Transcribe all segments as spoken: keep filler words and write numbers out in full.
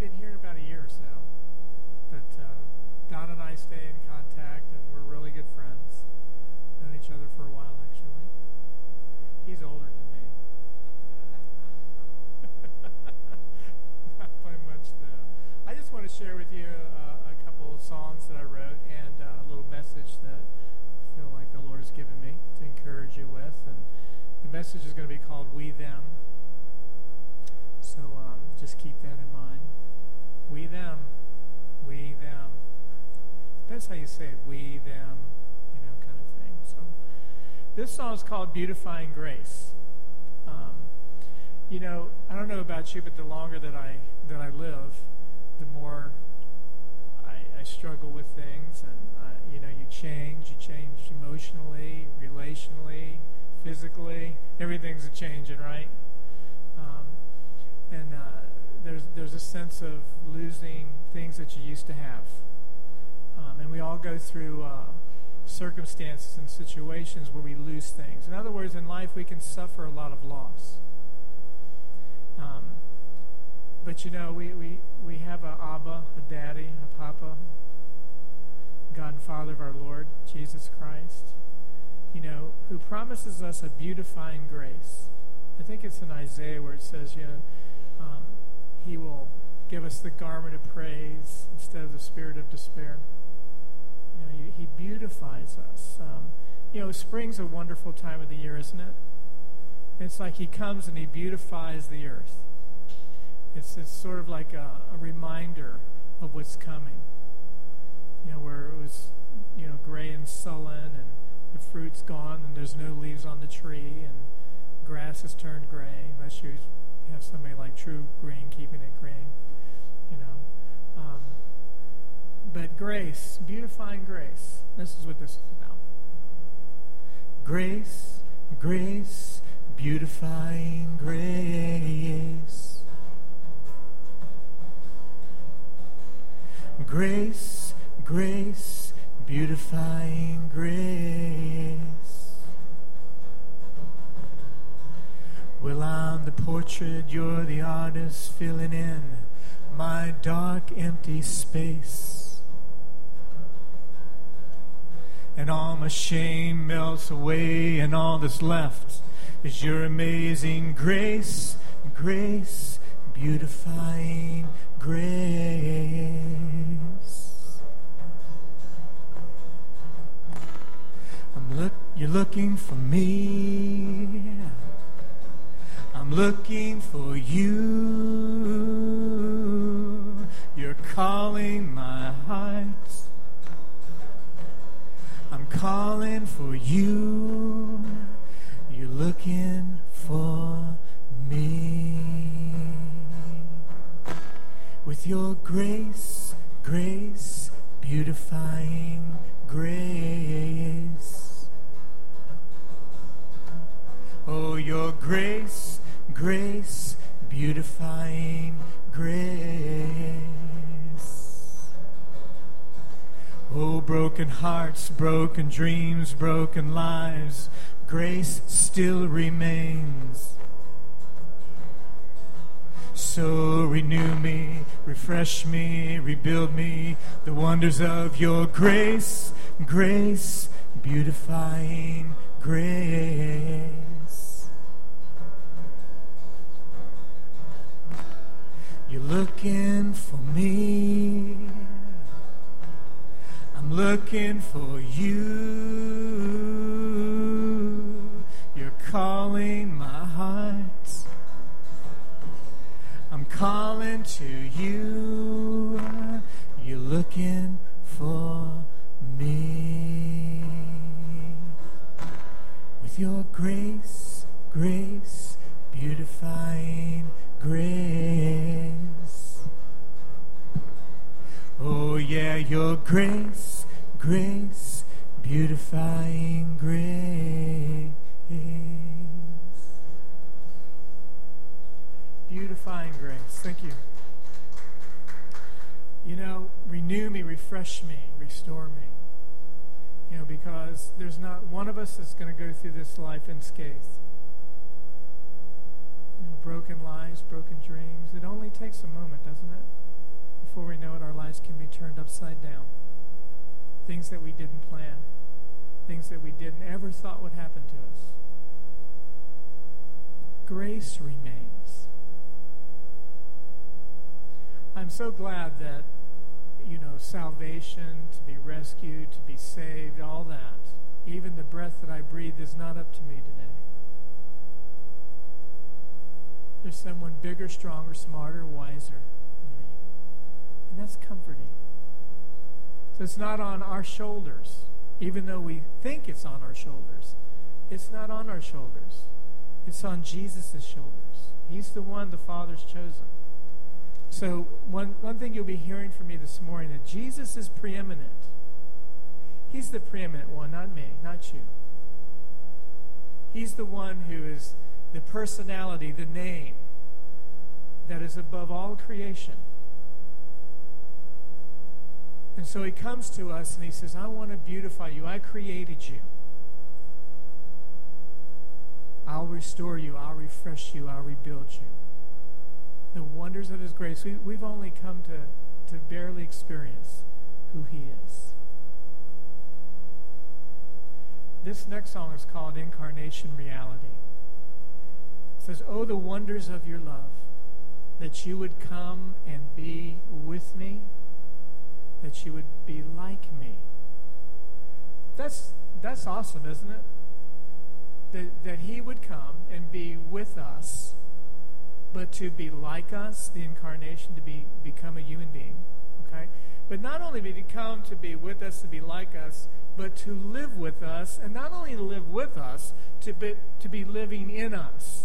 been here in about a year or so. But uh, Don and I stay in contact, and we're really good friends. Known each other for a while, actually. He's older than me. Not by much, though. I just want to share with you uh, a couple of songs that I wrote and uh, a little message that I feel like the Lord has given me to encourage you with. And the message is going to be called We Them. So um, just keep that in mind. We them, we them. That's how you say it, we them, you know, kind of thing. So this song is called Beautifying Grace. Um, you know, I don't know about you, but the longer that I that I live, the more I, I struggle with things, and uh, you know, you change, you change emotionally, relationally, physically. Everything's a changing, right? Um, and uh, there's there's a sense of losing things that you used to have, um, and we all go through uh, circumstances and situations where we lose things. In other words, in life we can suffer a lot of loss. Um, but you know, we, we, we have a Abba, a Daddy, a Papa, God and Father of our Lord Jesus Christ, you know, who promises us a beautifying grace. I think it's in Isaiah where it says, you know, um, He will give us the garment of praise instead of the spirit of despair. You know, He, he beautifies us. Um, you know, spring's a wonderful time of the year, isn't it? It's like He comes and He beautifies the earth. It's it's sort of like a, a reminder of what's coming. You know, where it was, you know, gray and sullen, and the fruit's gone, and there's no leaves on the tree, and grass has turned gray, unless you have somebody like True Green keeping it green, you know. Um, but grace, beautifying grace, this is what this is about. Grace, grace, beautifying grace. Grace, grace, beautifying grace. Well, I'm the portrait, you're the artist, filling in my dark, empty space. And all my shame melts away, and all that's left is your amazing grace, grace, beautifying grace. I'm look, you're looking for me. I'm looking for you. You're calling my heart. I'm calling for you. You're looking for me. With your grace, grace, beautifying grace. Oh, your grace, grace, beautifying grace. Oh, broken hearts, broken dreams, broken lives, grace still remains. So renew me, refresh me, rebuild me, the wonders of your grace, grace, beautifying grace. You're looking for me. I'm looking for you. You're calling my heart. I'm calling to you. You're looking for me. With your grace, grace, beautifying grace. Oh yeah, your grace, grace, beautifying grace. Beautifying grace. Thank you. You know, renew me, refresh me, restore me. You know, because there's not one of us that's going to go through this life unscathed. You know, broken lives, broken dreams. It only takes a moment, doesn't it? before we know it, our lives can be turned upside down. Things that we didn't plan. Things that we didn't ever thought would happen to us. Grace remains. I'm so glad that, you know, salvation, to be rescued, to be saved, all that, even the breath that I breathe is not up to me today. There's someone bigger, stronger, smarter, wiser than me. And that's comforting. So it's not on our shoulders, even though we think it's on our shoulders. It's not on our shoulders. It's on Jesus' shoulders. He's the one the Father's chosen. So one, one thing you'll be hearing from me this morning, that Jesus is preeminent. He's the preeminent one, not me, not you. He's the one who is the personality, the name that is above all creation. And so he comes to us and he says, I want to beautify you. I created you. I'll restore you. I'll refresh you. I'll rebuild you. The wonders of his grace, we, we've only come to, to barely experience who he is. This next song is called Incarnation Reality. It says, oh, the wonders of your love, that you would come and be with me, that you would be like me. That's that's awesome, isn't it? That, that he would come and be with us, but to be like us, the incarnation, to be become a human being, okay? But not only to come to be with us, to be like us, but to live with us, and not only to live with us, to be, to be living in us.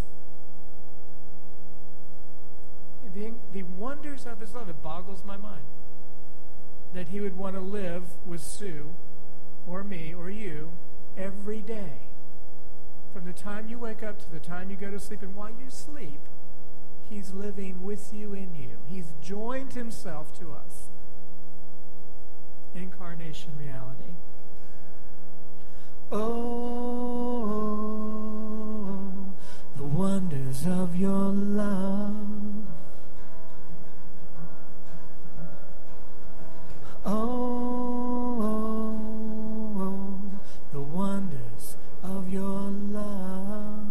The, the wonders of his love, it boggles my mind that he would want to live with Sue or me or you every day. From the time you wake up to the time you go to sleep, and while you sleep, he's living with you, in you. He's joined himself to us. Incarnation reality. Oh, the wonders of your love. Oh, oh, oh, the wonders of your love,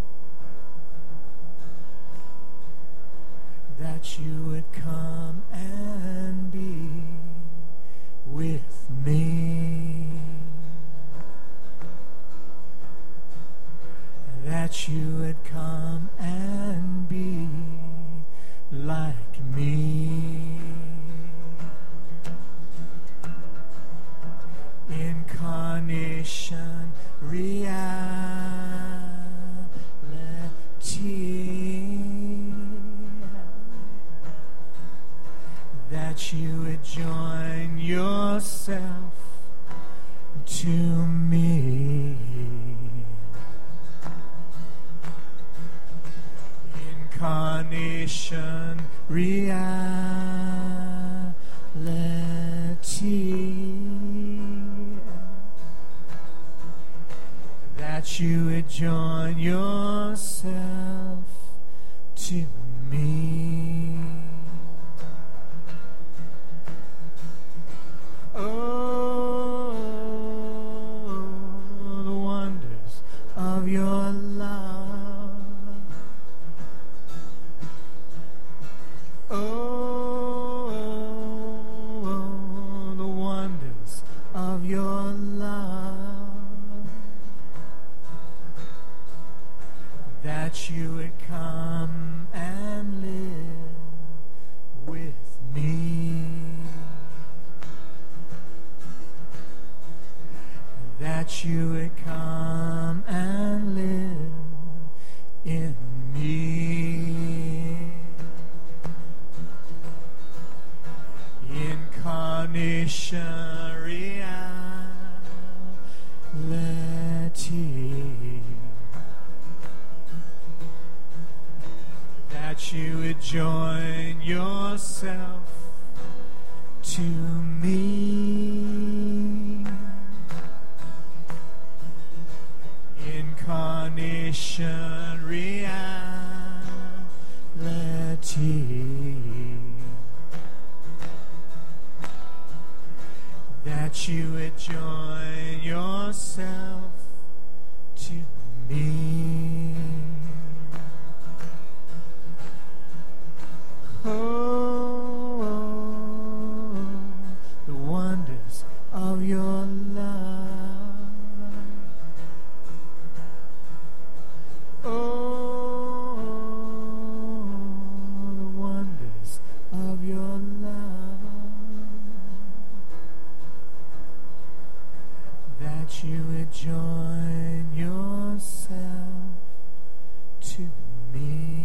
that you would come and be with me, that you would come and be like me. Incarnation reality, that you would join yourself to me. Incarnation reality, that you would join yourself to me. Oh, the wonders of your love. Oh, the wonders of your love, that you would come and live with me, that you would come and live in me. Incarnation reality, that you would join yourself to me. Incarnation reality, that you would join yourself to me. Oh, oh, the wonders of your love. Oh, the wonders of your love. That you would join yourself to me.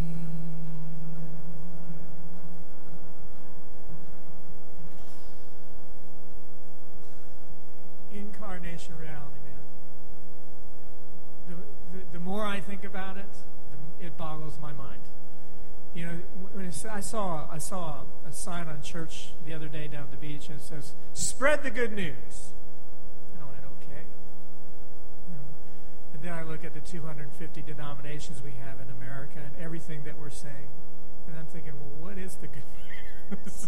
Incarnation reality, man. The, the, the more I think about it, the, it boggles my mind. You know, when it, I saw I saw a, a sign on church the other day down at the beach, and it says, "Spread the good news." And I went, okay. You know, and then I look at the two hundred fifty denominations we have in America and everything that we're saying, and I'm thinking, well, what is the good news?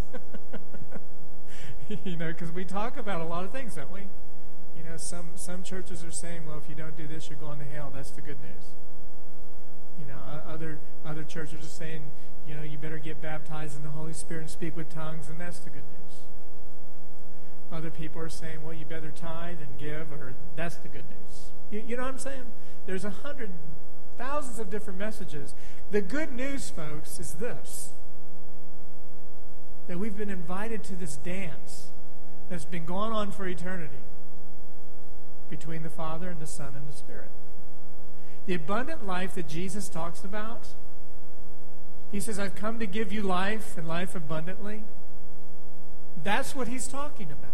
You know, because we talk about a lot of things, don't we? You know, some, some churches are saying, well, if you don't do this, you're going to hell. That's the good news. You know, uh, other other churches are saying, you know, you better get baptized in the Holy Spirit and speak with tongues, and that's the good news. Other people are saying, well, you better tithe and give, or that's the good news. You, you know what I'm saying? There's a hundred, thousands of different messages. The good news, folks, is this: that we've been invited to this dance that's been going on for eternity between the Father and the Son and the Spirit. The abundant life that Jesus talks about, he says, I've come to give you life and life abundantly. That's what he's talking about.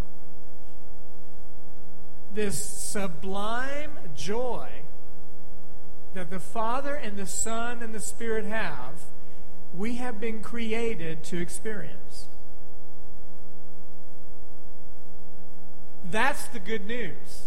This sublime joy that the Father and the Son and the Spirit have, we have been created to experience. That's the good news.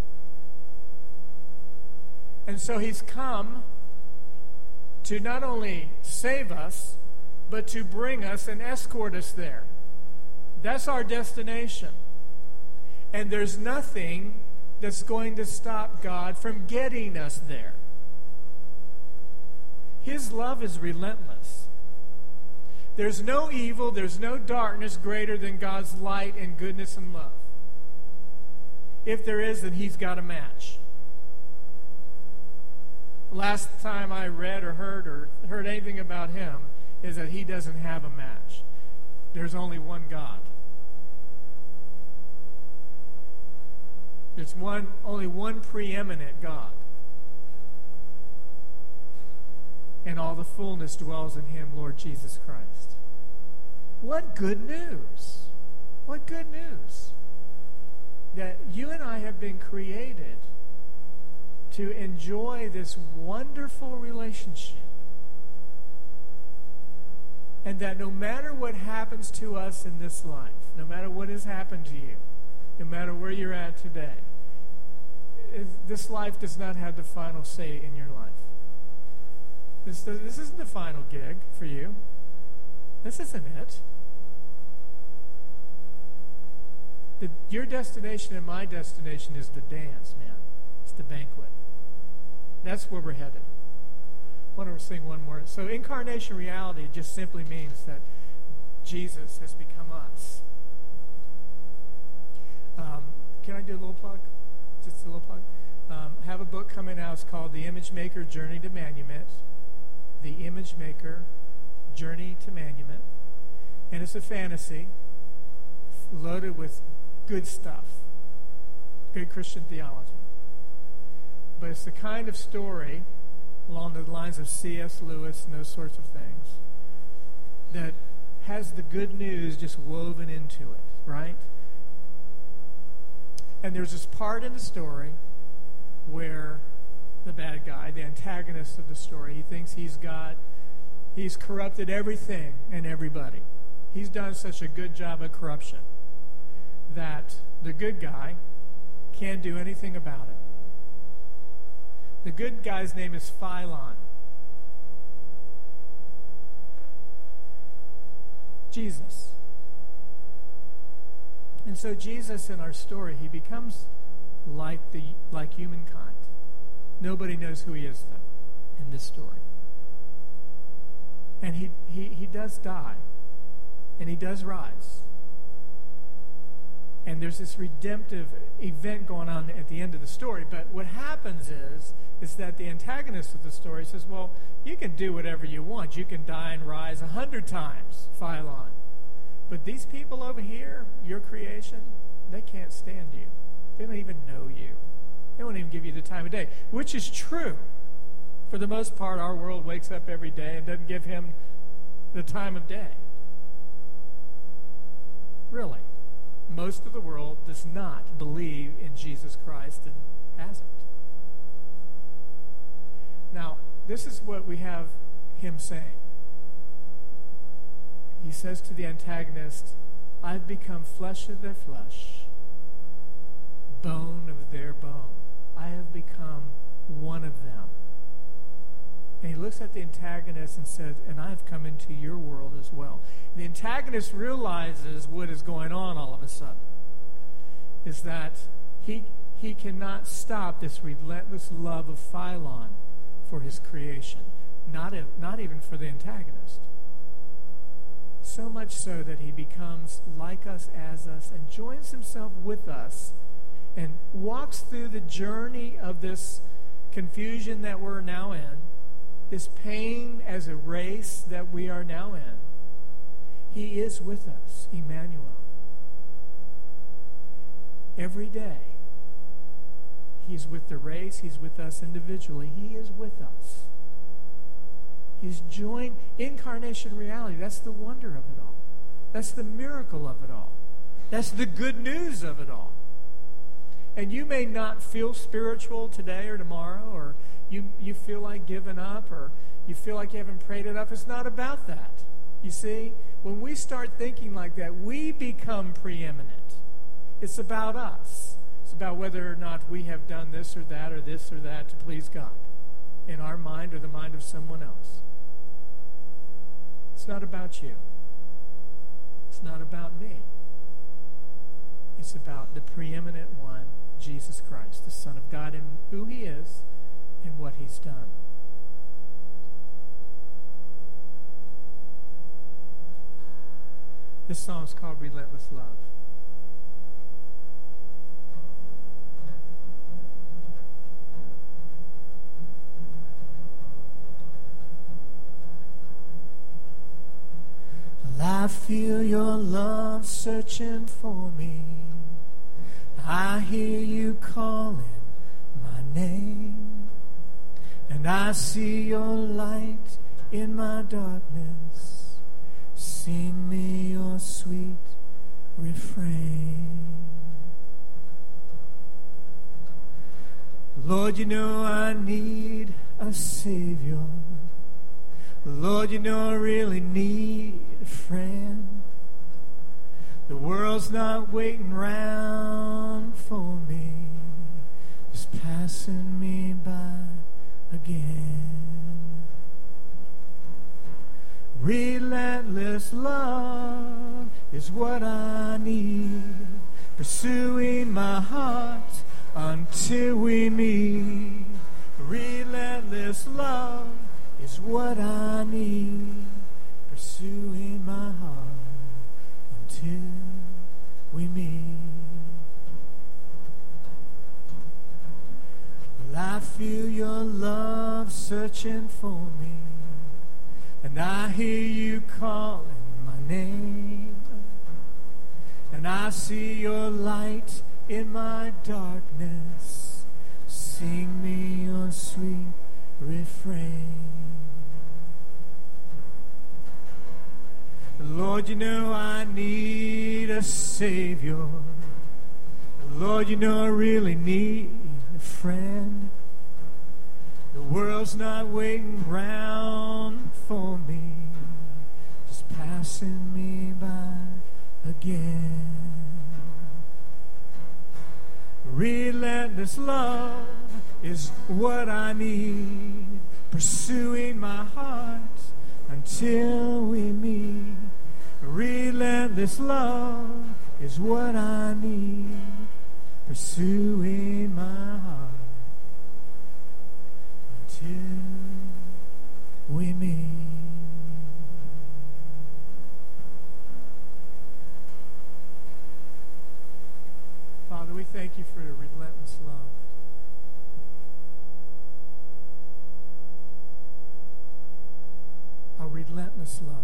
And so he's come to not only save us, but to bring us and escort us there. That's our destination. And there's nothing that's going to stop God from getting us there. His love is relentless. There's no evil, there's no darkness greater than God's light and goodness and love. If there is, then he's got a match. Last time I read or heard or heard anything about him is that he doesn't have a match. There's only one God. There's one, only one preeminent God. And all the fullness dwells in him, Lord Jesus Christ. What good news! What good news! That you and I have been created to enjoy this wonderful relationship. And that no matter what happens to us in this life, no matter what has happened to you, no matter where you're at today, this life does not have the final say in your life. This, this isn't the final gig for you. This isn't it. The, your destination and my destination is the dance, man. It's the banquet. That's where we're headed. I want to sing one more. So incarnation reality just simply means that Jesus has become us. Um, can I do a little plug? Just a little plug. Um, I have a book coming out. It's called The Image Maker Journey to Manument. The Image Maker Journey to Manument. And it's a fantasy loaded with good stuff. Good Christian theology. But it's the kind of story along the lines of C S Lewis and those sorts of things that has the good news just woven into it, right? And there's this part in the story where the bad guy, the antagonist of the story, he thinks he's got, he's corrupted everything and everybody. He's done such a good job of corruption that the good guy can't do anything about it. The good guy's name is Philon. Jesus. And so Jesus in our story, he becomes like the like humankind. Nobody knows who he is, though, in this story. And he, he, he does die, and he does rise. And there's this redemptive event going on at the end of the story. But what happens is, is that the antagonist of the story says, well, you can do whatever you want. You can die and rise a hundred times, Philon. But these people over here, your creation, they can't stand you. They don't even know you. They won't even give you the time of day, which is true. For the most part, our world wakes up every day and doesn't give him the time of day. Really. Most of the world does not believe in Jesus Christ and hasn't. Now, this is what we have him saying. He says to the antagonist, I've become flesh of their flesh, bone of their bone. I have become one of them. And he looks at the antagonist and says, and I've come into your world as well. And the antagonist realizes what is going on all of a sudden. Is that he, he cannot stop this relentless love of Philon for his creation. Not, if, not even for the antagonist. So much so that he becomes like us, as us, and joins himself with us and walks through the journey of this confusion that we're now in, this pain as a race that we are now in. He is with us, Emmanuel. Every day, he's with the race, he's with us individually. He is with us. He's joined incarnation reality. That's the wonder of it all. That's the miracle of it all. That's the good news of it all. And you may not feel spiritual today or tomorrow, or you, you feel like giving up, or you feel like you haven't prayed enough. It's not about that. You see, when we start thinking like that, we become preeminent. It's about us. It's about whether or not we have done this or that or this or that to please God in our mind or the mind of someone else. It's not about you. It's not about me. It's about the preeminent one, Jesus Christ, the Son of God, and who he is and what he's done. This song is called Relentless Love. I feel your love searching for me. I hear you calling my name. And I see your light in my darkness. Sing me your sweet refrain. Lord, you know I need a Savior. Lord, you know I really need a friend. The world's not waiting round for me, just passing me by again. Relentless love is what I need, pursuing my heart until we meet. Relentless love is what I need, pursuing my heart until we meet. Well, I feel your love searching for me, and I hear you calling my name, and I see your light in my darkness. Sing me your sweet refrain. Lord, you know I need a Savior. Lord, you know I really need a friend. The world's not waiting round for me, just passing me by again. Relentless love is what I need, pursuing my heart until we meet. Relentless love is what I need, pursuing my heart until we meet. Father, we thank you for your relentless love. A relentless love.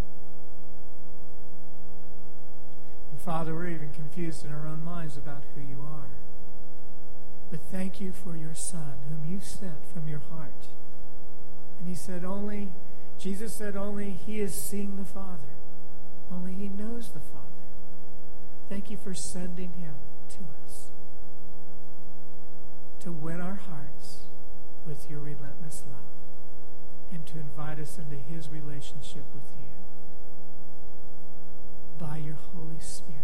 And Father, we're even confused in our own minds about who you are. But thank you for your Son, whom you sent from your heart. And he said only, Jesus said only he is seeing the Father. Only he knows the Father. Thank you for sending him to us to win our hearts with your relentless love and to invite us into his relationship with you by your Holy Spirit.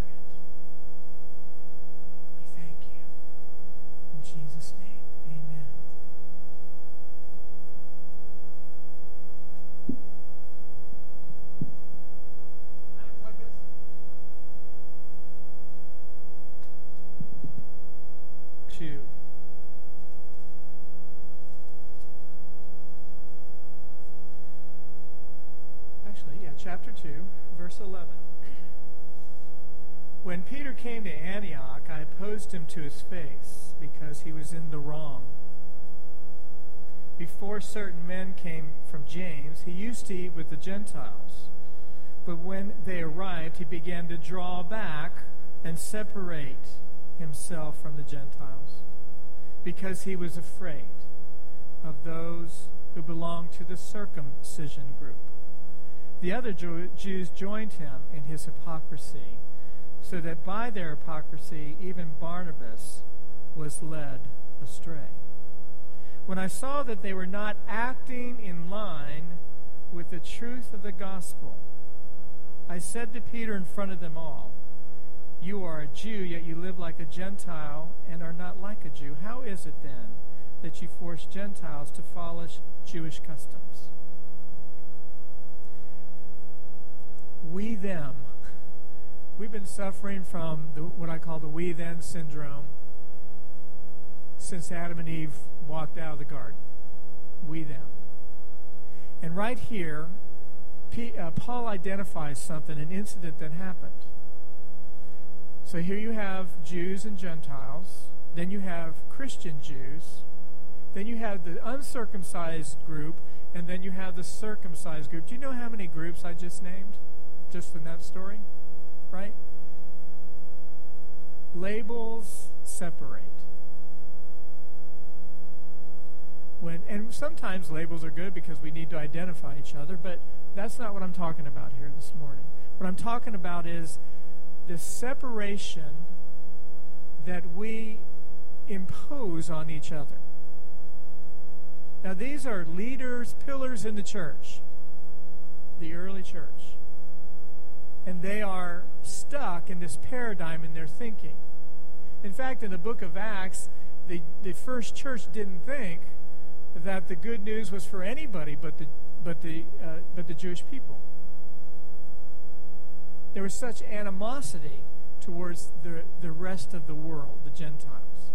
We thank you. In Jesus' name, amen. Two. Actually, yeah, chapter two, verse eleven. When Peter came to Antioch, I opposed him to his face because he was in the wrong. Before certain men came from James, he used to eat with the Gentiles. But when they arrived, he began to draw back and separate himself from the Gentiles because he was afraid of those who belonged to the circumcision group. The other Jews joined him in his hypocrisy, so that by their hypocrisy even Barnabas was led astray. When I saw that they were not acting in line with the truth of the gospel, I said to Peter in front of them all, "You are a Jew, yet you live like a Gentile and are not like a Jew. How is it then that you force Gentiles to follow Jewish customs?" We them. We've been suffering from the, what I call the we then syndrome since Adam and Eve walked out of the garden. We them. And right here, P, uh, Paul identifies something, an incident that happened. So here you have Jews and Gentiles. Then you have Christian Jews. Then you have the uncircumcised group. And then you have the circumcised group. Do you know how many groups I just named? Just in that story? Right? Labels separate. When, and sometimes labels are good because we need to identify each other, but that's not what I'm talking about here this morning. What I'm talking about is the separation that we impose on each other. Now, these are leaders, pillars in the church, the early church. And they are stuck in this paradigm in their thinking. In fact, in the book of Acts, the, the first church didn't think that the good news was for anybody but the but the uh, but the Jewish people. There was such animosity towards the, the rest of the world, the Gentiles.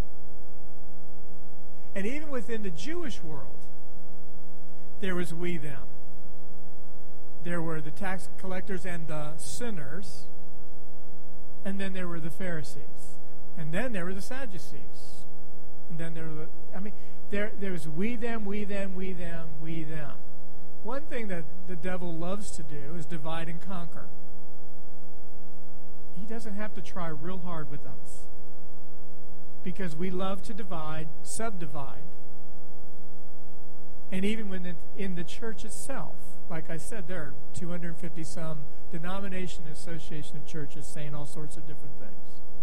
And even within the Jewish world, there was we them. There were the tax collectors and the sinners, and then there were the Pharisees, and then there were the Sadducees, and then there were the, I mean, there there was we them, we them, we them, we them. One thing that the devil loves to do is divide and conquer. He doesn't have to try real hard with us because we love to divide, subdivide. And even when it, in the church itself, like I said, there are two hundred fifty some denomination and association of churches saying all sorts of different things.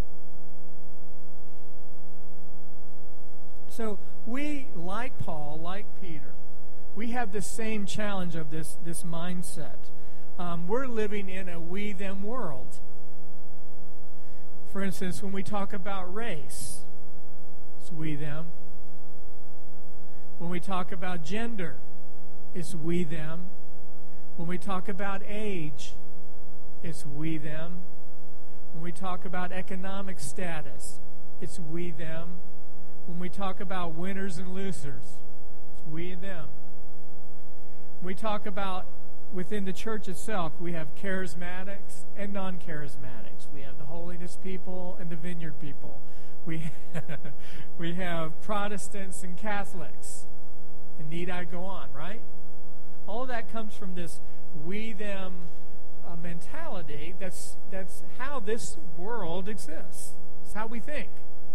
So we, like Paul, like Peter, we have the same challenge of this, this mindset. Um, we're living in a we-them world. For instance, when we talk about race, it's we-them. When we talk about gender, it's we-them. When we talk about age, it's we-them. When we talk about economic status, it's we, them. When we talk about winners and losers, it's we and them. When we talk about within the church itself, we have charismatics and non-charismatics. We have the holiness people and the vineyard people. We, we have Protestants and Catholics. And need I go on, right? All of that comes from this we-them uh, mentality. That's, that's how this world exists. It's how we think.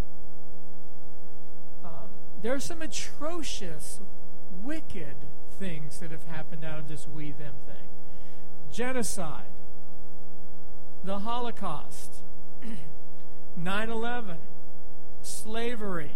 Um, there are some atrocious, wicked things that have happened out of this we-them thing. Genocide, the Holocaust, nine eleven, slavery,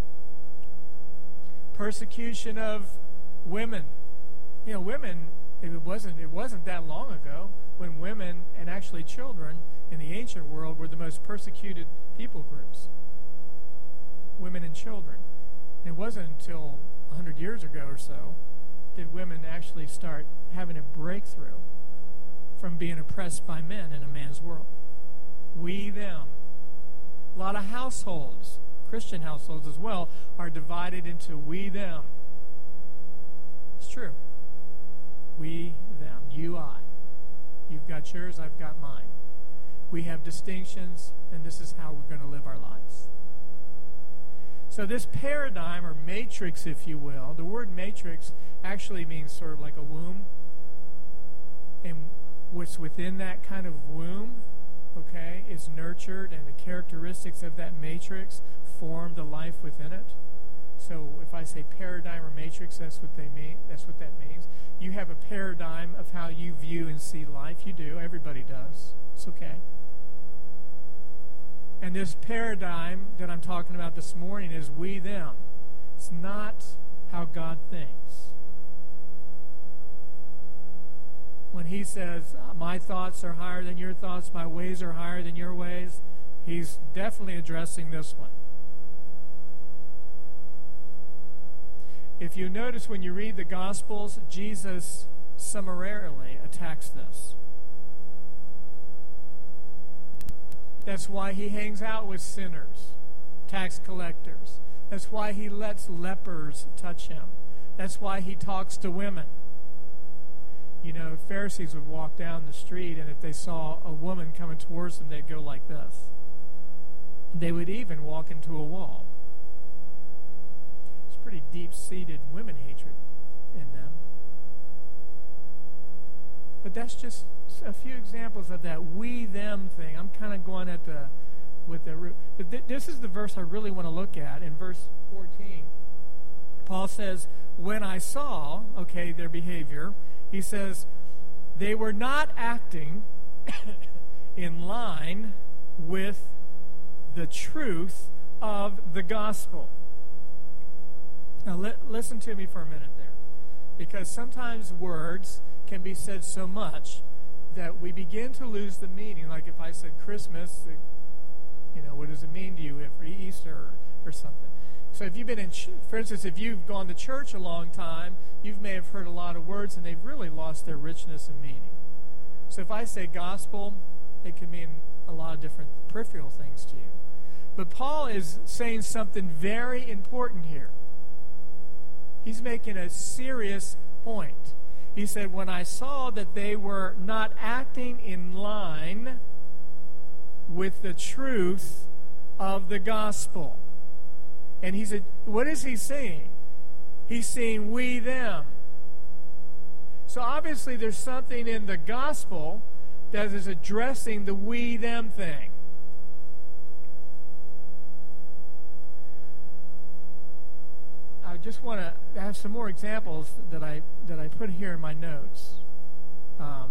persecution of women. You know, women, it wasn't, it wasn't that long ago when women and actually children in the ancient world were the most persecuted people groups. Women and children. It wasn't until one hundred years ago or so did women actually start having a breakthrough from being oppressed by men in a man's world. We, them. A lot of households, Christian households as well, are divided into we, them. It's true. We, them. You, I. You've got yours, I've got mine. We have distinctions, and this is how we're going to live our lives. So this paradigm, or matrix, if you will, the word matrix actually means sort of like a womb. And what's within that kind of womb, okay, is nurtured, and the characteristics of that matrix form the life within it. So if I say paradigm or matrix, that's what they mean. That's what that means. You have a paradigm of how you view and see life. You do. Everybody does. It's okay. And this paradigm that I'm talking about this morning is we, them. It's not how God thinks. When he says, my thoughts are higher than your thoughts, my ways are higher than your ways, he's definitely addressing this one. If you notice when you read the Gospels, Jesus summarily attacks this. That's why he hangs out with sinners, tax collectors. That's why he lets lepers touch him. That's why he talks to women. You know, Pharisees would walk down the street, and if they saw a woman coming towards them, they'd go like this. They would even walk into a wall. It's pretty deep-seated women hatred in them. But that's just a few examples of that we-them thing. I'm kind of going at the with the root. But th- this is the verse I really want to look at in verse fourteen. Paul says, when I saw, okay, their behavior, he says, they were not acting in line with the truth of the gospel. Now, li- listen to me for a minute there. Because sometimes words can be said so much that we begin to lose the meaning. Like if I said Christmas, you know, what does it mean to you for Easter or, or something? So if you've been in, ch- for instance, if you've gone to church a long time, you may have heard a lot of words and they've really lost their richness and meaning. So if I say gospel, it can mean a lot of different peripheral things to you. But Paul is saying something very important here. He's making a serious point. He said, when I saw that they were not acting in line with the truth of the gospel. And he said, what is he saying? He's saying we, them. So obviously there's something in the gospel that is addressing the we, them thing. I just want to have some more examples that I that I put here in my notes. Um,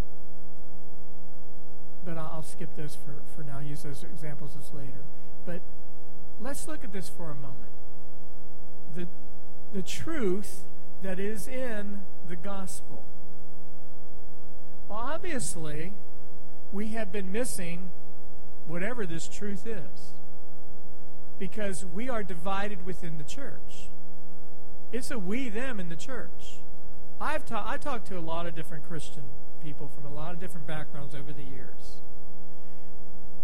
but I'll, I'll skip those for, for now. Use those examples as later. But let's look at this for a moment. The, the truth that is in the gospel. Well, obviously, we have been missing whatever this truth is. Because we are divided within the church. It's a we, them in the church. I've ta- I talked to a lot of different Christian people from a lot of different backgrounds over the years.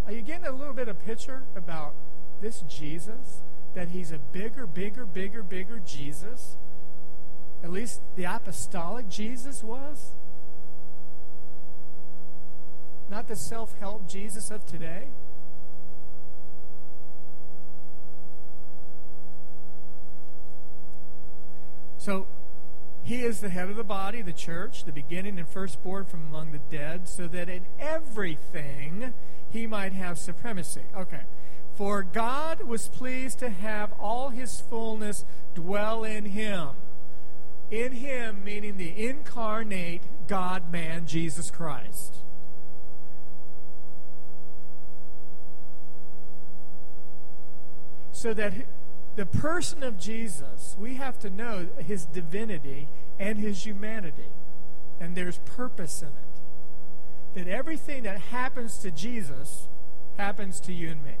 Are you getting a little bit of picture about this Jesus? That he's a bigger, bigger, bigger, bigger Jesus? At least the apostolic Jesus was? Not the self-help Jesus of today? So, he is the head of the body, the church, the beginning and firstborn from among the dead, so that in everything he might have supremacy. Okay. For God was pleased to have all his fullness dwell in him. In him, meaning the incarnate God-man, Jesus Christ. So that the person of Jesus, we have to know his divinity and his humanity. And there's purpose in it. That everything that happens to Jesus happens to you and me.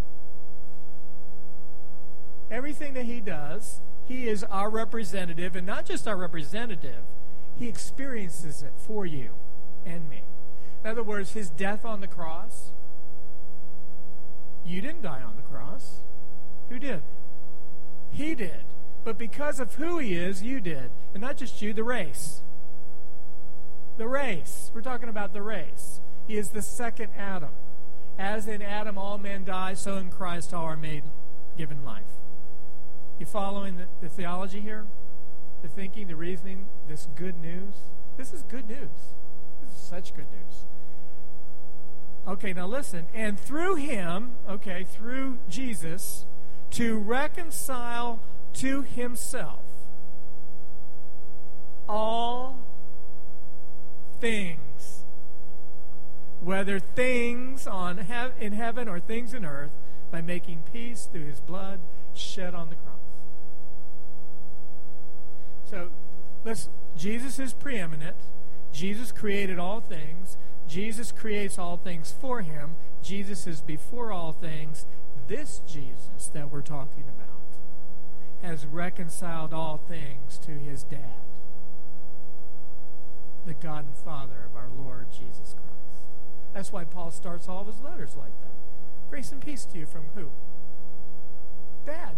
Everything that he does, he is our representative, and not just our representative, he experiences it for you and me. In other words, his death on the cross, you didn't die on the cross. Who did? He did. But because of who he is, you did. And not just you, the race. The race. We're talking about the race. He is the second Adam. As in Adam all men die, so in Christ all are made given life. You following the, the theology here? The thinking, the reasoning, this good news? This is good news. This is such good news. Okay, now listen. And through him, okay, through Jesus, to reconcile to himself all things, whether things on he- in heaven or things in earth, by making peace through his blood shed on the cross. So, let's, Jesus is preeminent. Jesus created all things. Jesus creates all things for him. Jesus is before all things. This Jesus that we're talking about has reconciled all things to his dad, the God and Father of our Lord Jesus Christ. That's why Paul starts all of his letters like that. Grace and peace to you from who? Dad.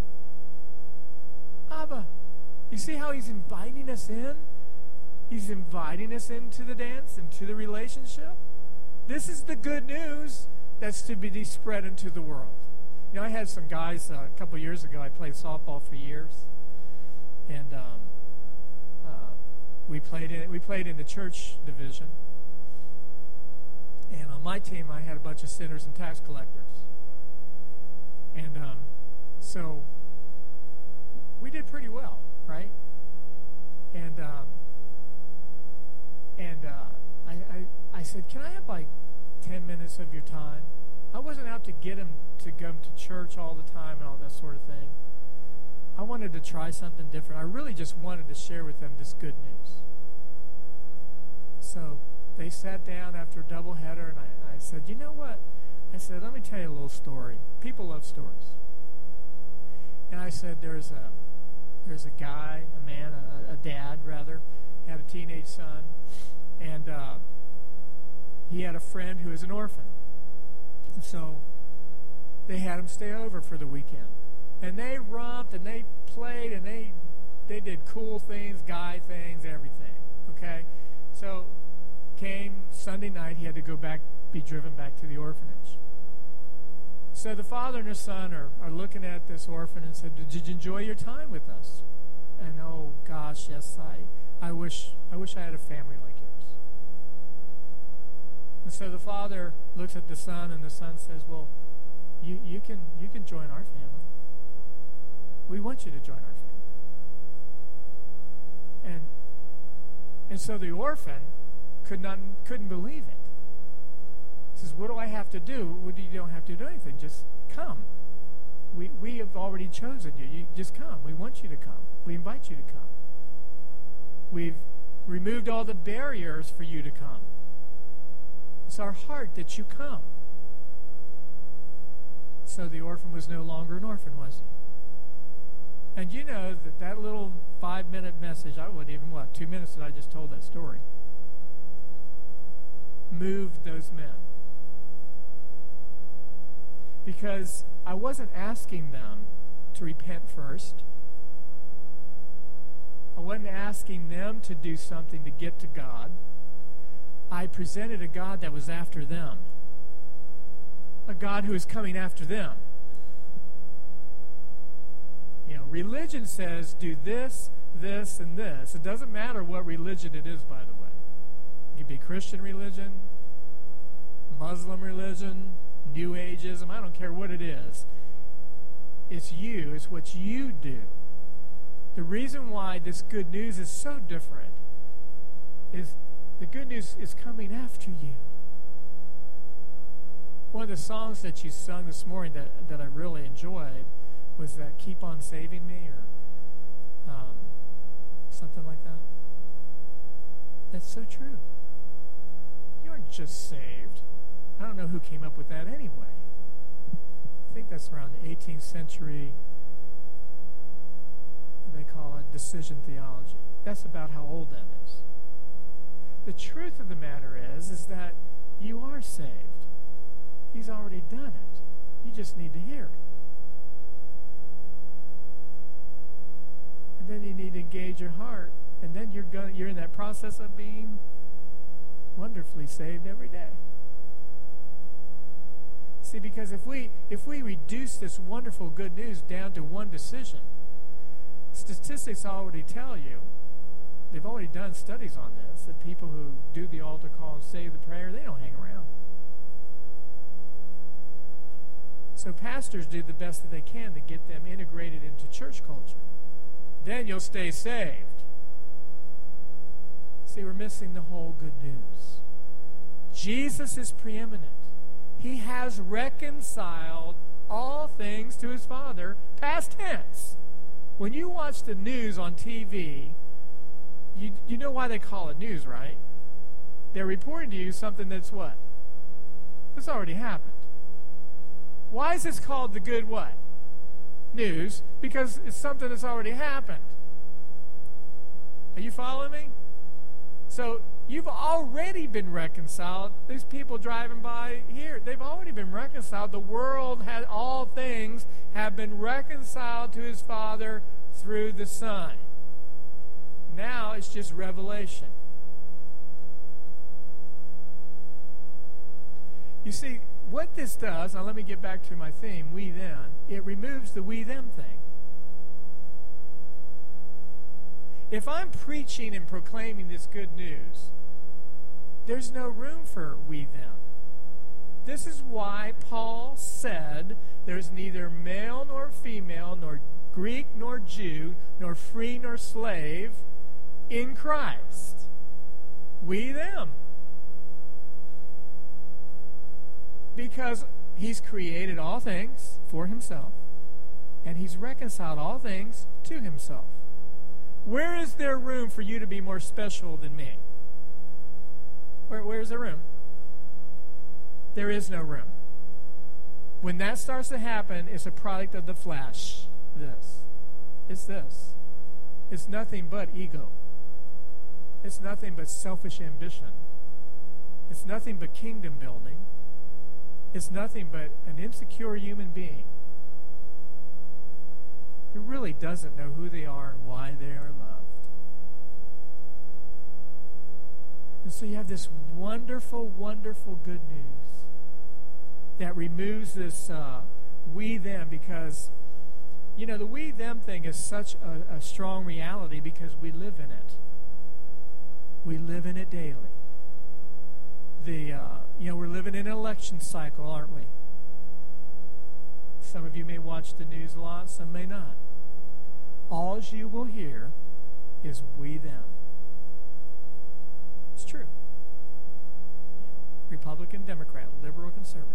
Abba. You see how he's inviting us in? He's inviting us into the dance, into the relationship. This is the good news that's to be spread into the world. You know, I had some guys uh, a couple years ago. I played softball for years, and um, uh, we played in we played in the church division. And on my team, I had a bunch of sinners and tax collectors, and um, so we did pretty well, right? And um, and uh, I, I I said, can I have like ten minutes of your time? I wasn't out to get him to come to church all the time and all that sort of thing. I wanted to try something different. I really just wanted to share with them this good news. So they sat down after a doubleheader, and I, I said, you know what? I said, let me tell you a little story. People love stories. And I said, there's a there's a guy, a man, a, a dad, rather, had a teenage son, and uh, he had a friend who was an orphan. And so they had him stay over for the weekend. And they romped, and they played, and they they did cool things, guy things, everything. Okay? So came Sunday night, he had to go back, be driven back to the orphanage. So the father and his son are, are looking at this orphan and said, did you enjoy your time with us? And oh gosh, yes, I I wish I wish I had a family like yours. And so the father looks at the son, and the son says, well, you, you can you can join our family. We want you to join our family. And and so the orphan could not couldn't believe it. He says, what do I have to do? Well, you don't have to do anything. Just come. We we have already chosen you. You just come. We want you to come. We invite you to come. We've removed all the barriers for you to come. It's our heart that you come. So the orphan was no longer an orphan, was he? And you know that that little five-minute message, I wasn't even, what, two minutes that I just told that story, moved those men. Because I wasn't asking them to repent first. I wasn't asking them to do something to get to God. I presented a God that was after them. A God who is coming after them. You know, religion says do this, this, and this. It doesn't matter what religion it is, by the way. It could be Christian religion, Muslim religion, New Ageism. I don't care what it is. It's you. It's what you do. The reason why this good news is so different is the good news is coming after you. One of the songs that you sung this morning that, that I really enjoyed was that Keep On Saving Me, or um, something like that. That's so true. You aren't just saved. I don't know who came up with that anyway. I think that's around the eighteenth century. They call it decision theology. That's about how old that is. The truth of the matter is, is that you are saved. He's already done it. You just need to hear it. And then you need to engage your heart, and then you're going you're in that process of being wonderfully saved every day. See, because if we if we reduce this wonderful good news down to one decision, statistics already tell you, they've already done studies on this, that people who do the altar call and say the prayer, they don't hang around. So pastors do the best that they can to get them integrated into church culture. Then you'll stay saved. See, we're missing the whole good news. Jesus is preeminent. He has reconciled all things to his Father, past tense. When you watch the news on T V, you, you know why they call it news, right? They're reporting to you something that's what? That's already happened. Why is this called the good what? News? Because it's something that's already happened. Are you following me? So you've already been reconciled. These people driving by here, they've already been reconciled. The world has, all things have been reconciled to his Father through the Son. Now it's just revelation. You see, what this does, now let me get back to my theme, we then, it removes the we them thing. If I'm preaching and proclaiming this good news, there's no room for we them. This is why Paul said there's neither male nor female, nor Greek nor Jew, nor free nor slave in Christ. We them. Because he's created all things for himself, and he's reconciled all things to himself. Where is there room for you to be more special than me? Where, where's the room? There is no room. When that starts to happen, it's a product of the flesh. This. It's this. It's nothing but ego. It's nothing but selfish ambition. It's nothing but kingdom building. It's nothing but an insecure human being who really doesn't know who they are and why they are loved. And so you have this wonderful, wonderful good news that removes this uh, we-them, because, you know, the we-them thing is such a, a strong reality because we live in it. We live in it daily. The uh, you know, we're living in an election cycle, aren't we? Some of you may watch the news a lot, some may not. All you will hear is we them. It's true. You know, Republican, Democrat, liberal, conservative.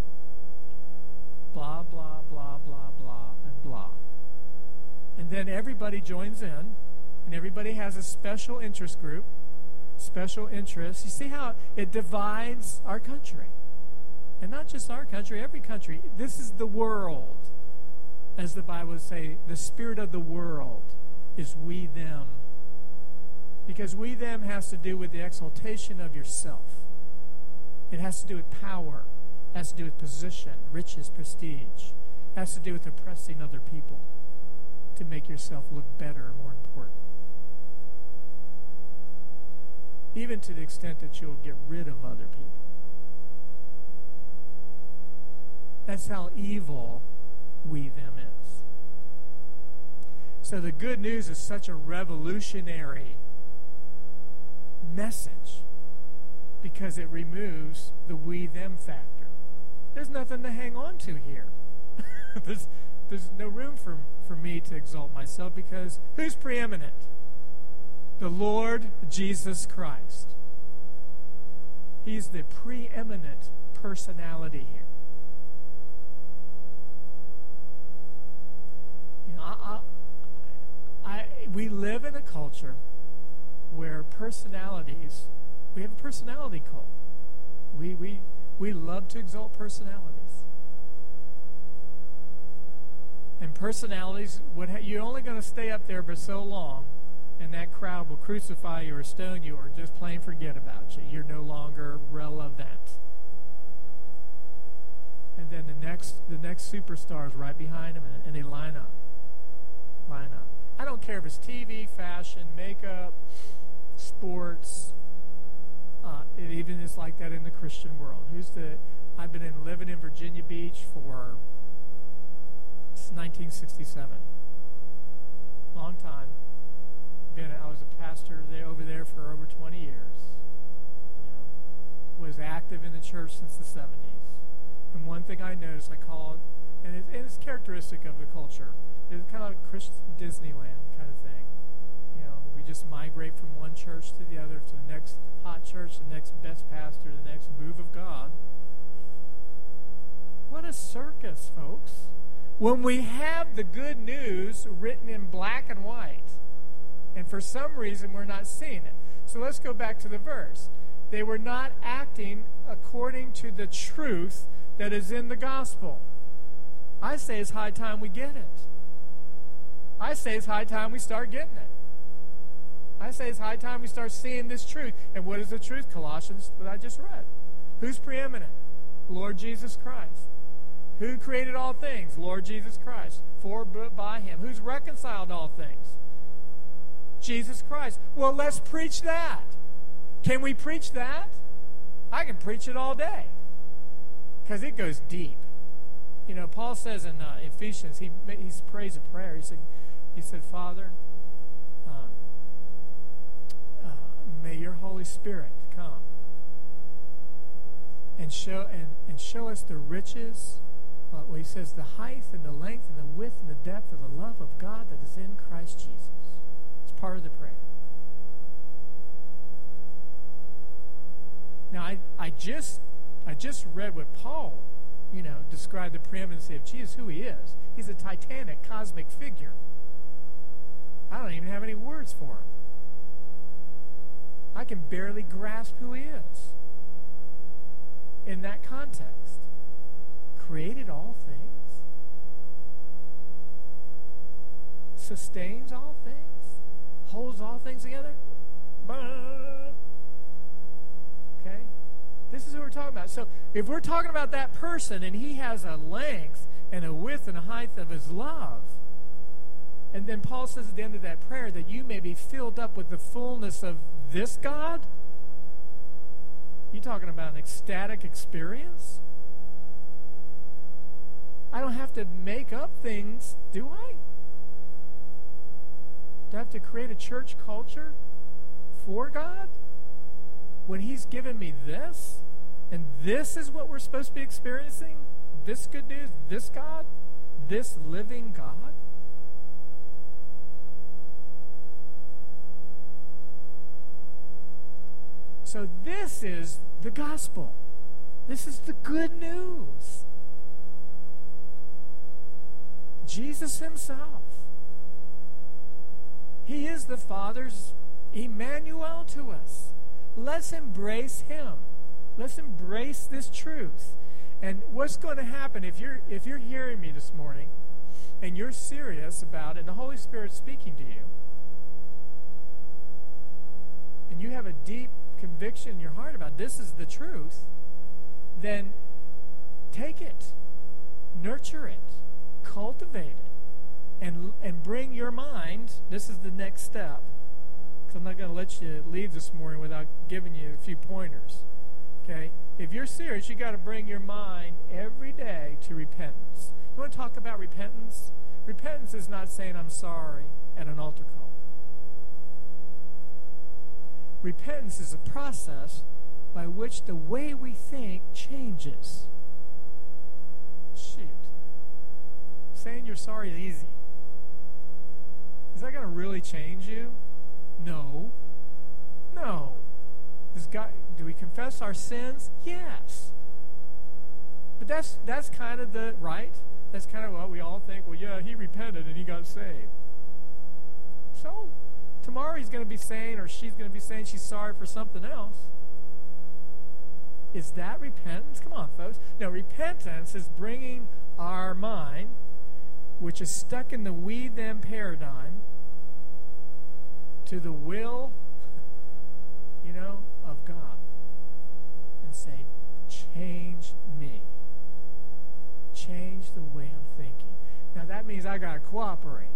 Blah, blah, blah, blah, blah, and blah. And then everybody joins in, and everybody has a special interest group. Special interests. You see how it divides our country. And not just our country, every country. This is the world. As the Bible would say, the spirit of the world is we them. Because we them has to do with the exaltation of yourself. It has to do with power. has to do with position, riches, prestige. It has to do with oppressing other people to make yourself look better, more important. Even to the extent that you'll get rid of other people. That's how evil we them is. So the good news is such a revolutionary message because it removes the we them factor. There's nothing to hang on to here. there's, there's no room for, for me to exalt myself because who's preeminent? The Lord Jesus Christ. He's the preeminent personality here. You know, I, I, I, we live in a culture where personalities, we have a personality cult. We, we, we love to exalt personalities. And personalities, would ha- you're only going to stay up there for so long, and that crowd will crucify you or stone you or just plain forget about you. You're no longer relevant. And then the next the next superstar is right behind them, and, and they line up. Line up. I don't care if it's T V, fashion, makeup, sports. Uh, it even is like that in the Christian world. Who's the? I've been in, living in Virginia Beach for since nineteen sixty-seven. Long time. Been, I was a pastor there, over there for over twenty years. You know, was active in the church since the seventies. And one thing I noticed, I call it, and, it, and it's characteristic of the culture, it's kind of like Christian Disneyland kind of thing. You know, we just migrate from one church to the other, to the next hot church, the next best pastor, the next move of God. What a circus, folks. When we have the good news written in black and white, and for some reason we're not seeing it. So let's go back to the verse. They were not acting according to the truth that is in the gospel. I say it's high time we get it. I say it's high time we start getting it. I say it's high time we start seeing this truth. And what is the truth? Colossians, what I just read. Who's preeminent? Lord Jesus Christ. Who created all things? Lord Jesus Christ. For by him. Who's reconciled all things? Jesus Christ. Well, let's preach that. Can we preach that? I can preach it all day. Because it goes deep. You know, Paul says in uh, Ephesians, he he prays a prayer. He said, he said, Father, um, uh, may your Holy Spirit come and show and, and show us the riches. Uh, well, he says the height and the length and the width and the depth of the love of God that is in Christ Jesus. It's part of the prayer. Now, I, I just I just read what Paul, you know, described the preeminency of Jesus, who he is. He's a titanic, cosmic figure. I don't even have any words for him. I can barely grasp who he is in that context. Created all things. Sustains all things. Holds all things together. Okay? This is what we're talking about. So if we're talking about that person and he has a length and a width and a height of his love, and then Paul says at the end of that prayer that you may be filled up with the fullness of this God, you talking about an ecstatic experience? I don't have to make up things, do I? Do I have to create a church culture for God? When he's given me this, and this is what we're supposed to be experiencing, this good news, this God, this living God. So this is the gospel. This is the good news. Jesus himself. He is the Father's Emmanuel to us. Let's embrace him. Let's embrace this truth. And what's going to happen if you're if you're hearing me this morning and you're serious about it and the Holy Spirit's speaking to you and you have a deep conviction in your heart about this is the truth, then what's going to happen is you're you're hearing me this morning and you're serious about it and the Holy Spirit's speaking to you and you have a deep conviction in your heart about this is the truth, then what's going to happen is you're you're hearing me this morning and you're serious about it and the Holy Spirit's speaking to you and you have a deep conviction in your heart about this is the truth, then take it, nurture it, cultivate it, and, and bring your mind. This is the next step, because I'm not going to let you leave this morning without giving you a few pointers. Okay? If you're serious, you got to bring your mind every day to repentance. You want to talk about repentance? Repentance is not saying I'm sorry at an altar call. Repentance is a process by which the way we think changes. Shoot. Saying you're sorry is easy. Is that going to really change you? No. No. Does God, do we confess our sins? Yes. But that's that's kind of the, right? That's kind of what we all think. Well, yeah, he repented and he got saved. So, tomorrow he's going to be saying, or she's going to be saying she's sorry for something else. Is that repentance? Come on, folks. No, repentance is bringing our mind, which is stuck in the we-them paradigm, to the will, you know, of God. And say, change me. Change the way I'm thinking. Now, that means I got to cooperate.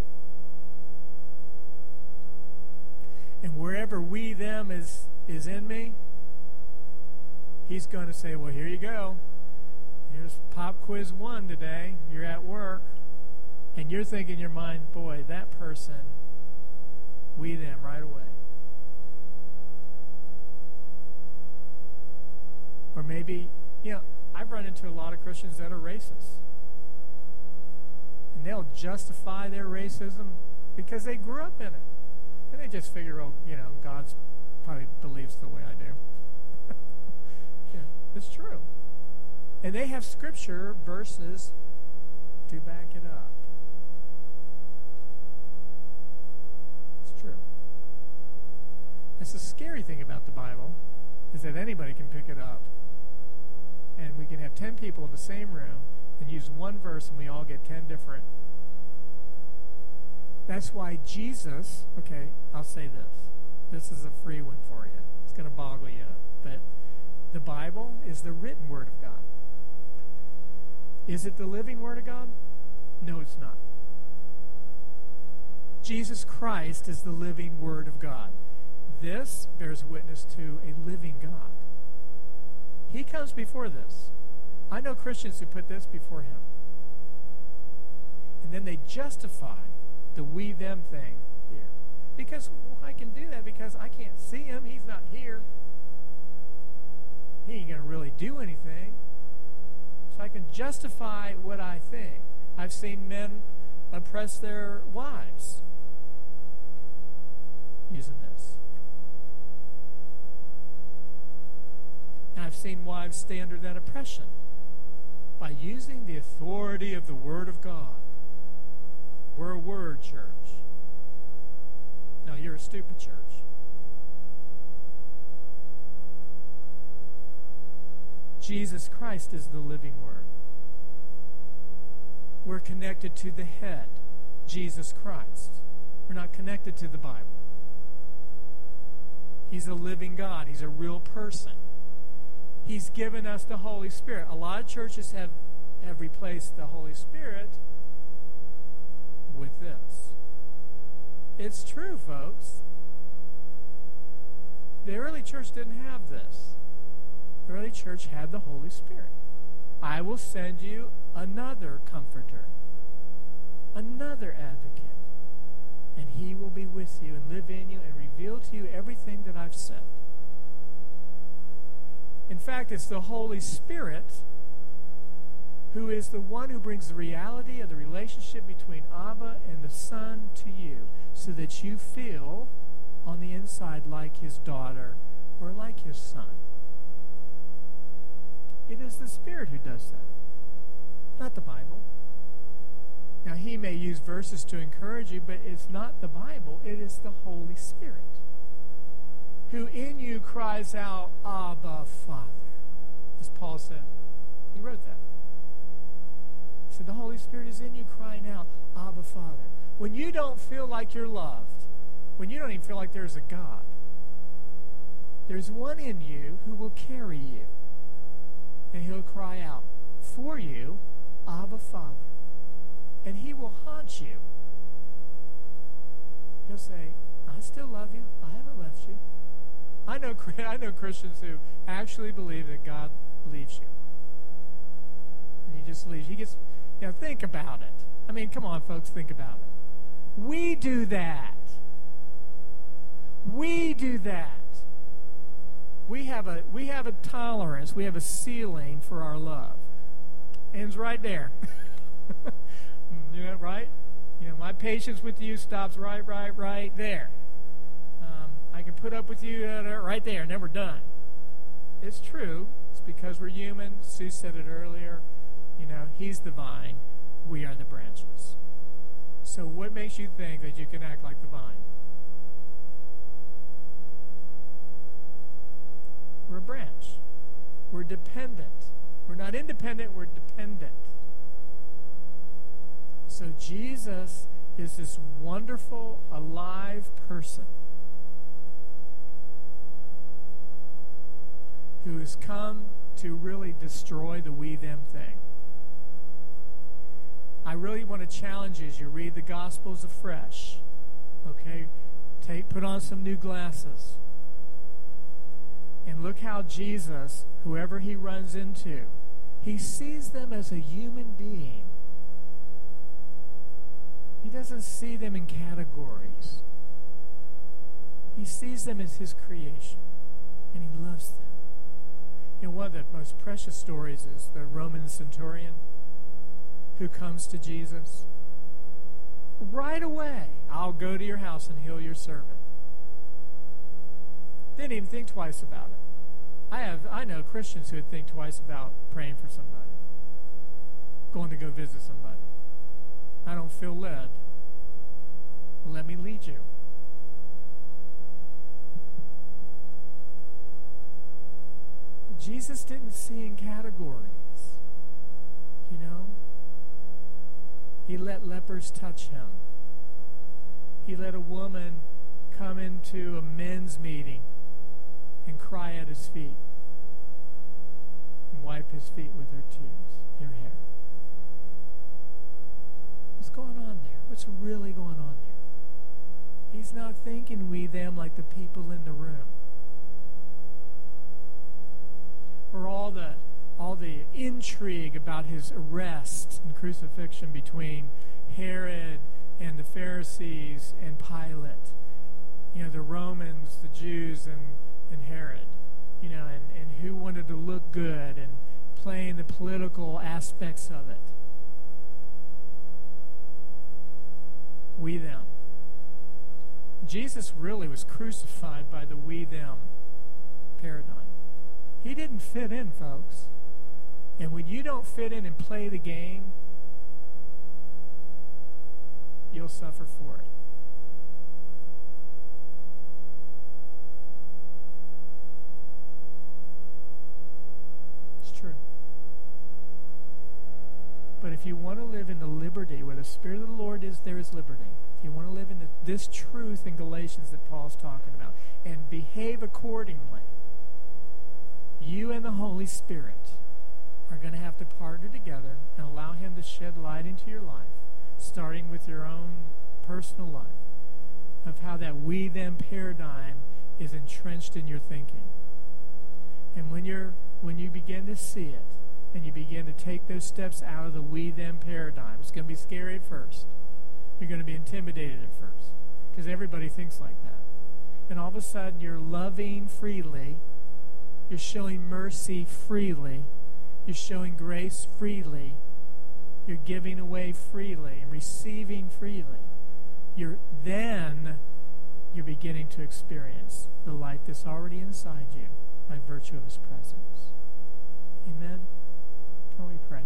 And wherever we, them is, is in me, he's going to say, well, here you go. Here's pop quiz one today. You're at work. And you're thinking in your mind, boy, that person, we, them, right away. Or maybe, you know, I've run into a lot of Christians that are racist. And they'll justify their racism because they grew up in it. And they just figure, oh, you know, God probably believes the way I do. Yeah, it's true. And they have scripture verses to back it up. It's true. That's the scary thing about the Bible, is that anybody can pick it up. And we can have ten people in the same room and use one verse and we all get ten different. That's why Jesus, okay, I'll say this. This is a free one for you. It's going to boggle you up. But the Bible is the written word of God. Is it the living word of God? No, it's not. Jesus Christ is the living word of God. This bears witness to a living God. He comes before this. I know Christians who put this before him. And then they justify the we-them thing here. Because well, I can do that because I can't see him. He's not here. He ain't going to really do anything. So I can justify what I think. I've seen men oppress their wives using this. And I've seen wives stay under that oppression by using the authority of the Word of God. We're a word church. No, you're a stupid church. Jesus Christ is the living Word. We're connected to the head, Jesus Christ. We're not connected to the Bible. He's a living God. He's a real person. He's given us the Holy Spirit. A lot of churches have, have replaced the Holy Spirit with this. It's true, folks. The early church didn't have this. The early church had the Holy Spirit. I will send you another comforter, another advocate, and he will be with you and live in you and reveal to you everything that I've said. In fact, it's the Holy Spirit who is the one who brings the reality of the relationship between Abba and the Son to you, so that you feel on the inside like his daughter or like his son. It is the Spirit who does that, not the Bible. Now, he may use verses to encourage you, but it's not the Bible. It is the Holy Spirit who in you cries out, Abba, Father. As Paul said. He wrote that. He said, the Holy Spirit is in you crying out, Abba, Father. When you don't feel like you're loved, when you don't even feel like there's a God, there's one in you who will carry you. And he'll cry out, before you, Abba, Father. And he will haunt you. He'll say, I still love you. I haven't left you. I know, I know Christians who actually believe that God leaves you. And he just leaves. He gets, you know, think about it. I mean, come on, folks, think about it. We do that. We do that. We have a we have a tolerance. We have a ceiling for our love. Ends right there. You know, right? You know, my patience with you stops right, right, right there. Um, I can put up with you uh, right there, and then we're done. It's true. It's because we're human. Sue said it earlier. You know, he's the vine. We are the branches. So what makes you think that you can act like the vine? We're a branch. We're dependent. We're not independent, we're dependent. So Jesus is this wonderful, alive person who has come to really destroy the we-them thing. I really want to challenge you as you read the Gospels afresh. Okay? Take, put on some new glasses. And look how Jesus, whoever he runs into, he sees them as a human being. He doesn't see them in categories. He sees them as his creation, and he loves them. You know, one of the most precious stories is the Roman centurion who comes to Jesus. Right away, I'll go to your house and heal your servant. Didn't even think twice about it. I have I know Christians who would think twice about praying for somebody, going to go visit somebody. I don't feel led. Let me lead you. Jesus didn't see in categories, you know. He let lepers touch him. He let a woman come into a men's meeting and cry at his feet and wipe his feet with her tears, their hair. What's going on there? What's really going on there? He's not thinking we, them like the people in the room. Or all the all the intrigue about his arrest and crucifixion between Herod and the Pharisees and Pilate. You know, the Romans, the Jews, and, and Herod. You know, and, and who wanted to look good and playing the political aspects of it. We, them. Jesus really was crucified by the we, them paradigm. He didn't fit in, folks. And when you don't fit in and play the game, you'll suffer for it. It's true. But if you want to live in the liberty where the Spirit of the Lord is, there is liberty. If you want to live in the, this truth in Galatians that Paul's talking about and behave accordingly, you and the Holy Spirit are going to have to partner together and allow him to shed light into your life, starting with your own personal life, of how that we-them paradigm is entrenched in your thinking. And when you're when you begin to see it, and you begin to take those steps out of the we-them paradigm, it's going to be scary at first. You're going to be intimidated at first, because everybody thinks like that. And all of a sudden, you're loving freely, you're showing mercy freely, you're showing grace freely, you're giving away freely and receiving freely. You're then you're beginning to experience the light that's already inside you by virtue of his presence. Amen. Why don't we pray?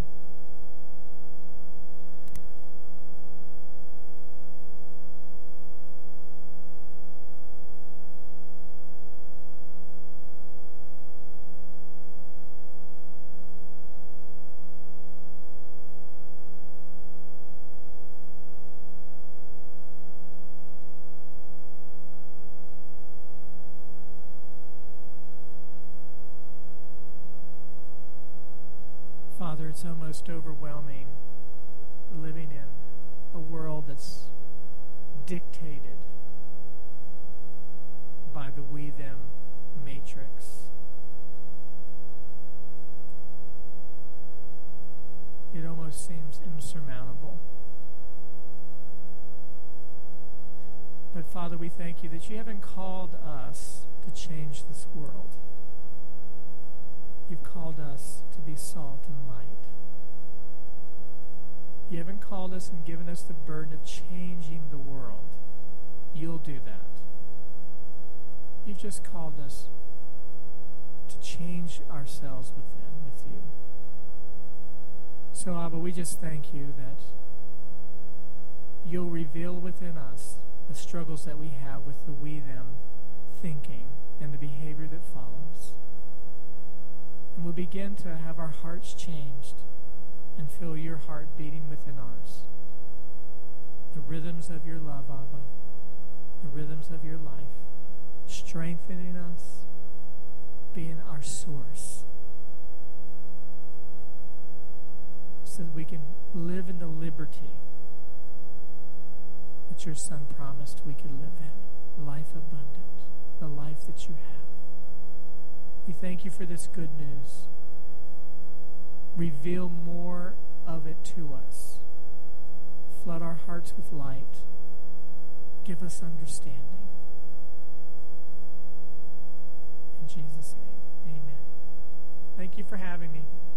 Father, it's almost overwhelming living in a world that's dictated by the we-them matrix. It almost seems insurmountable. But Father, we thank you that you haven't called us to change this world. You've called us to be salt and light. You haven't called us and given us the burden of changing the world. You'll do that. You've just called us to change ourselves within, with you. So, Abba, we just thank you that you'll reveal within us the struggles that we have with the we-them thinking and the behavior that follows. And we'll begin to have our hearts changed and feel your heart beating within ours. The rhythms of your love, Abba, the rhythms of your life, strengthening us, being our source, so that we can live in the liberty that your Son promised we could live in, life abundant, the life that you have. We thank you for this good news. Reveal more of it to us. Flood our hearts with light. Give us understanding. In Jesus' name, amen. Thank you for having me.